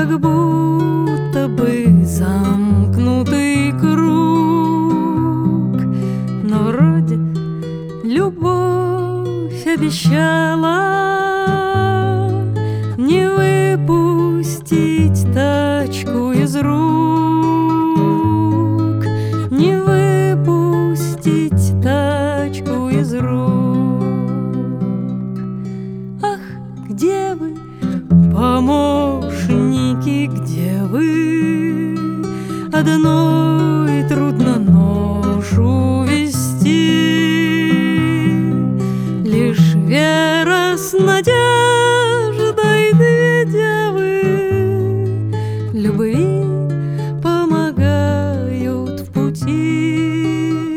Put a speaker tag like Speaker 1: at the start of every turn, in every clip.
Speaker 1: как будто бы замкнутый круг. Но вроде любовь обещала не выпустить тачку из рук, не выпустить тачку из рук. Ах, где вы, помощники, где вы? Одной трудно ношу вести, лишь вера с надеждой, две девы любви помогают в пути,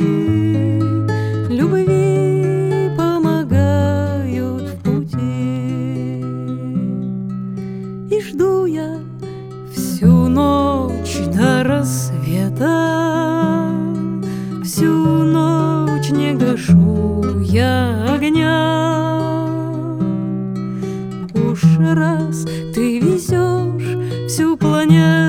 Speaker 1: любви помогают в пути. И жду я всю ночь до рассвета, всю ночь не гашу я огня. Уж раз ты везешь всю планету